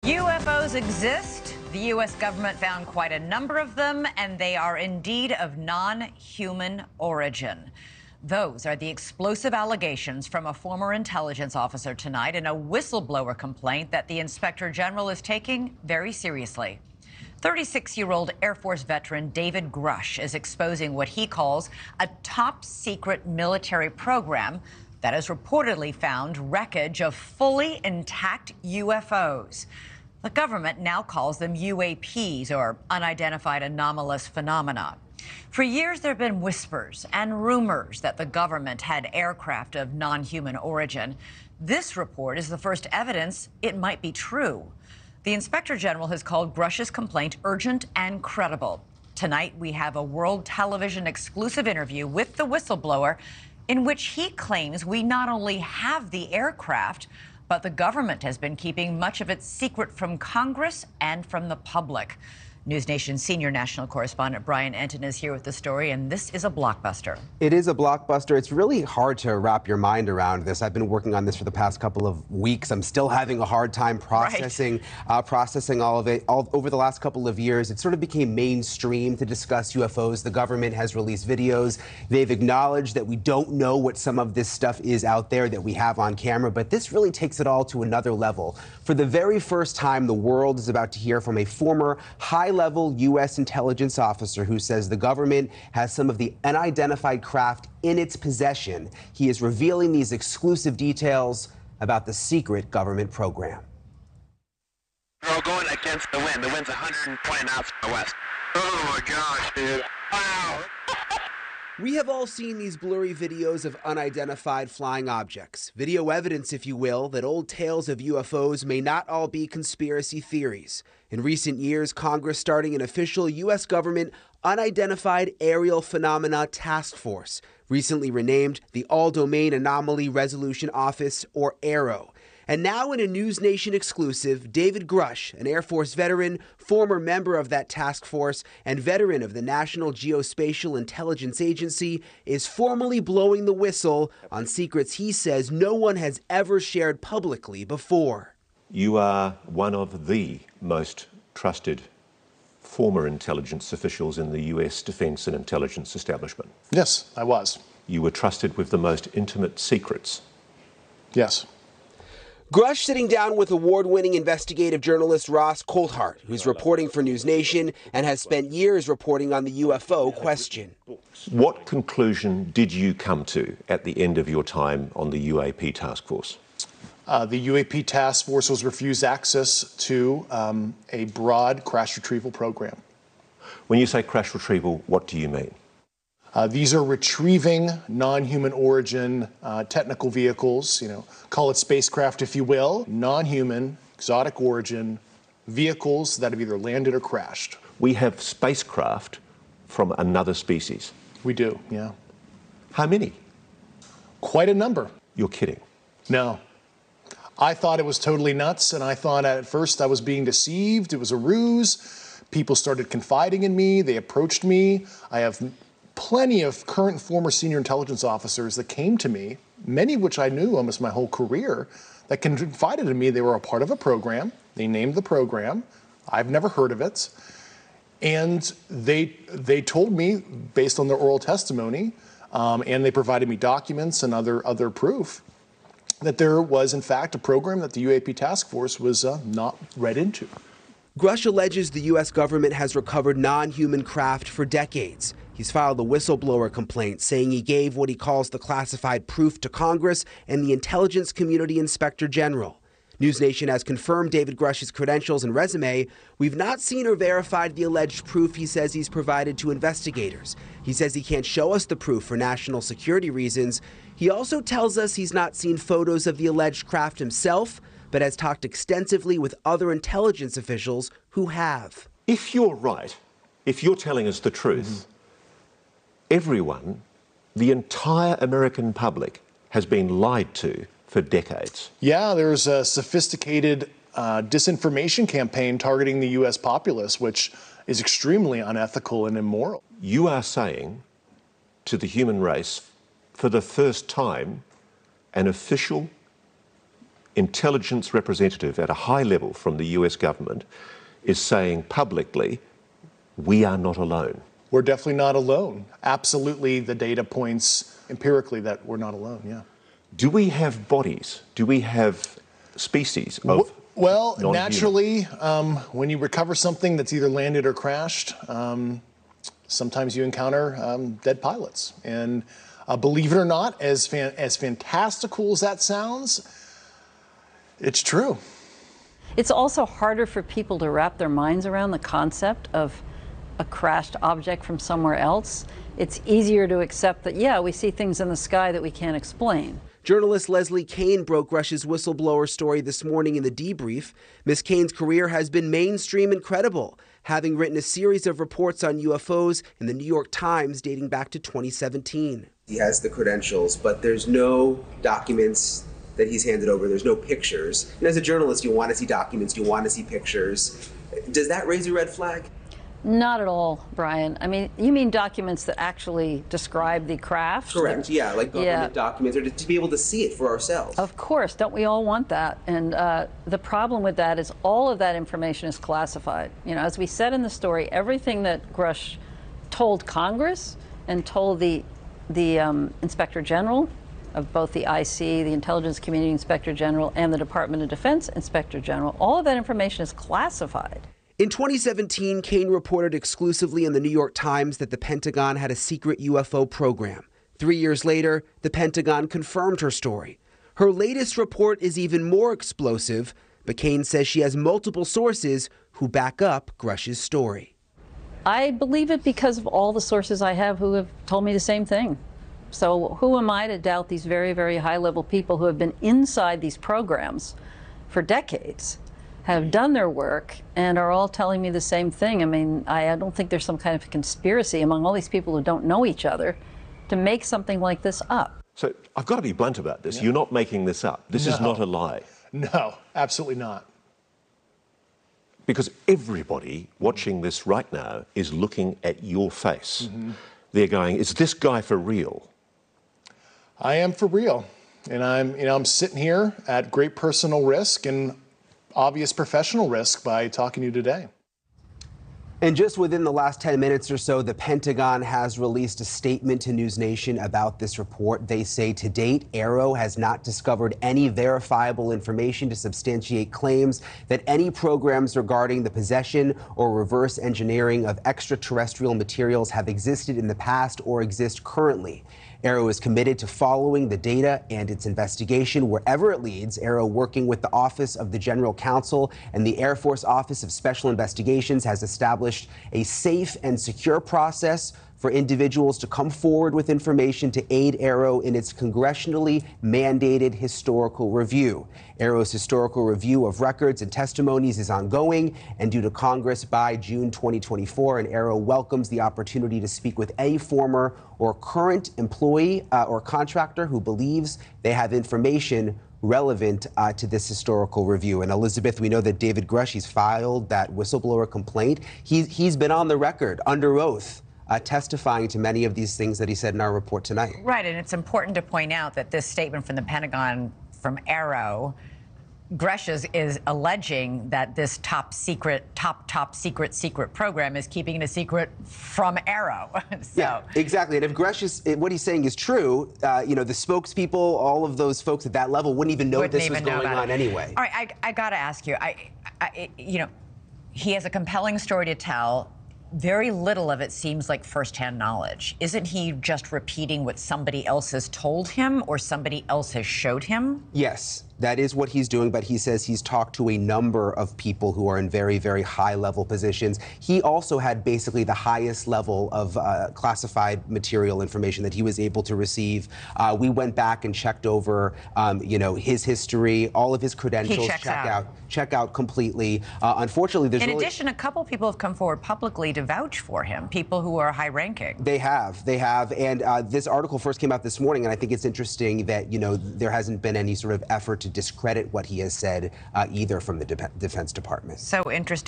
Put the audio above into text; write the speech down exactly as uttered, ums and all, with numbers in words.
U F Os exist. The U S government found quite a number of them, and they are indeed of non-human origin. Those are the explosive allegations from a former intelligence officer tonight in a whistleblower complaint that the Inspector General is taking very seriously. thirty-six-year-old Air Force veteran David Grush is exposing what he calls a top-secret military program that has reportedly found wreckage of fully intact U F Os. The government now calls them U A Ps, or unidentified anomalous phenomena. For years, there have been whispers and rumors that the government had aircraft of non-human origin. This report is the first evidence it might be true. The Inspector General has called Grush's complaint urgent and credible. Tonight, we have a World Television exclusive interview with the whistleblower in which he claims we not only have the aircraft, but the government has been keeping much of its secret from Congress and from the public. News Nation senior national correspondent Brian Entin is here with the story, and this is a blockbuster. It is a blockbuster. It's really hard to wrap your mind around this. I've been working on this for the past couple of weeks. I'm still having a hard time processing right. uh, processing all of it. All, over the last couple of years, it sort of became mainstream to discuss U F Os. The government has released videos. They've acknowledged that we don't know what some of this stuff is out there that we have on camera, but this really takes it all to another level. For the very first time, the world is about to hear from a former high level U S intelligence officer who says the government has some of the unidentified craft in its possession. He is revealing these exclusive details about the secret government program. We're all going against the wind. The wind's one hundred twenty knots from the west. Oh my gosh, dude. Wow. We have all seen these blurry videos of unidentified flying objects. Video evidence, if you will, that old tales of U F Os may not all be conspiracy theories. In recent years, Congress starting an official U S government Unidentified Aerial Phenomena Task Force, recently renamed the All-Domain Anomaly Resolution Office, or AARO. And now in a News Nation exclusive, David Grush, an Air Force veteran, former member of that task force, and veteran of the National Geospatial Intelligence Agency, is formally blowing the whistle on secrets he says no one has ever shared publicly before. You are one of the most trusted former intelligence officials in the U S defense and intelligence establishment. Yes, I was. You were trusted with the most intimate secrets. Yes. Grush sitting down with award-winning investigative journalist Ross Coulthart, who's reporting for News Nation and has spent years reporting on the U F O question. What conclusion did you come to at the end of your time on the U A P task force? Uh, the U A P task force was refused access to um, a broad crash retrieval program. When you say crash retrieval, what do you mean? Uh, these are retrieving non-human origin uh, technical vehicles, you know, call it spacecraft if you will, non-human, exotic origin vehicles that have either landed or crashed. We have spacecraft from another species. We do, yeah. How many? Quite a number. You're kidding. No. I thought it was totally nuts, and I thought at first I was being deceived. It was a ruse. People started confiding in me. They approached me. I have plenty of current and former senior intelligence officers that came to me, many of which I knew almost my whole career, that confided in me they were a part of a program. They named the program. I've never heard of it. And they, they told me, based on their oral testimony, um, and they provided me documents and other, other proof, that there was, in fact, a program that the U A P task force was uh, not read into. Grush alleges the U S government has recovered non-human craft for decades. He's filed a whistleblower complaint saying he gave what he calls the classified proof to Congress and the intelligence community inspector general. News Nation has confirmed David Grush's credentials and resume. We've not seen or verified the alleged proof he says he's provided to investigators. He says he can't show us the proof for national security reasons. He also tells us he's not seen photos of the alleged craft himself, but has talked extensively with other intelligence officials who have. If you're right, if you're telling us the truth, mm-hmm. everyone, the entire American public, has been lied to for decades. Yeah, there's a sophisticated uh, disinformation campaign targeting the U S populace, which is extremely unethical and immoral. You are saying to the human race, for the first time, an official intelligence representative at a high level from the U S government is saying publicly, we are not alone. We're definitely not alone. Absolutely, the data points empirically that we're not alone, yeah. Do we have bodies? Do we have species of Well, non-human? naturally, um, when you recover something that's either landed or crashed, um, sometimes you encounter um, dead pilots. And uh, believe it or not, as, fan as fantastical as that sounds, it's true. It's also harder for people to wrap their minds around the concept of a crashed object from somewhere else. It's easier to accept that, yeah, we see things in the sky that we can't explain. Journalist Leslie Kean broke Rush's whistleblower story this morning in the debrief. Miz Kean's career has been mainstream and credible, having written a series of reports on U F Os in the New York Times dating back to twenty seventeen. He has the credentials, but there's no documents that he's handed over. There's no pictures. And as a journalist, you want to see documents, you want to see pictures. Does that raise a red flag? Not at all, Brian. I mean, you mean documents that actually describe the craft? Correct, yeah, like government Yeah. documents, or to, to be able to see it for ourselves. Of course, don't we all want that? And uh, the problem with that is all of that information is classified. You know, as we said in the story, everything that Grush told Congress and told the, the um, Inspector General of both the I C, the Intelligence Community Inspector General, and the Department of Defense Inspector General, all of that information is classified. In twenty seventeen, Kean reported exclusively in the New York Times that the Pentagon had a secret U F O program. Three years later, the Pentagon confirmed her story. Her latest report is even more explosive, but Kean says she has multiple sources who back up Grush's story. I believe it because of all the sources I have who have told me the same thing. So who am I to doubt these very, very high-level people who have been inside these programs for decades, have done their work, and are all telling me the same thing? I mean, I, I don't think there's some kind of conspiracy among all these people who don't know each other to make something like this up. So I've got to be blunt about this. Yeah. You're not making this up. This No. is not a lie. No, absolutely not. Because everybody watching this right now is looking at your face. Mm-hmm. They're going, is this guy for real? I am for real. And I'm, you know, I'm sitting here at great personal risk and obvious professional risk by talking to you today. And just within the last ten minutes or so, the Pentagon has released a statement to News Nation about this report. They say to date, AARO has not discovered any verifiable information to substantiate claims that any programs regarding the possession or reverse engineering of extraterrestrial materials have existed in the past or exist currently. AARO is committed to following the data and its investigation wherever it leads. AARO, working with the Office of the General Counsel and the Air Force Office of Special Investigations, has established a safe and secure process for individuals to come forward with information to aid AARO in its congressionally mandated historical review. AARO's historical review of records and testimonies is ongoing and due to Congress by June twenty twenty-four, and AARO welcomes the opportunity to speak with any former or current employee uh, or contractor who believes they have information relevant uh, to this historical review. And Elizabeth, we know that David Grush, he's filed that whistleblower complaint. He, he's been on the record under oath Uh, testifying to many of these things that he said in our report tonight. Right, and it's important to point out that this statement from the Pentagon, from AARO, Grush is, is alleging that this top secret, top, top secret, secret program is keeping it a secret from AARO. So. Yeah, exactly. And if Grush is, what he's saying is true, uh, you know, the spokespeople, all of those folks at that level wouldn't even know Wouldn't this was even know going on it. anyway. All right, I, I got to ask you, I, I, you know, he has a compelling story to tell. Very little of it seems like firsthand knowledge. Isn't he just repeating what somebody else has told him or somebody else has showed him? Yes, that is what he's doing, but he says he's talked to a number of people who are in very, very high-level positions. He also had basically the highest level of uh, classified material information that he was able to receive. Uh, we went back and checked over, um, you know, his history, all of his credentials. checks check out. out, check out completely. Uh, unfortunately, there's In really addition, a couple people have come forward publicly to vouch for him, people who are high-ranking. They have, they have, and uh, this article first came out this morning, and I think it's interesting that, you know, there hasn't been any sort of effort to discredit what he has said uh, either from the De- Defense Department. So interesting.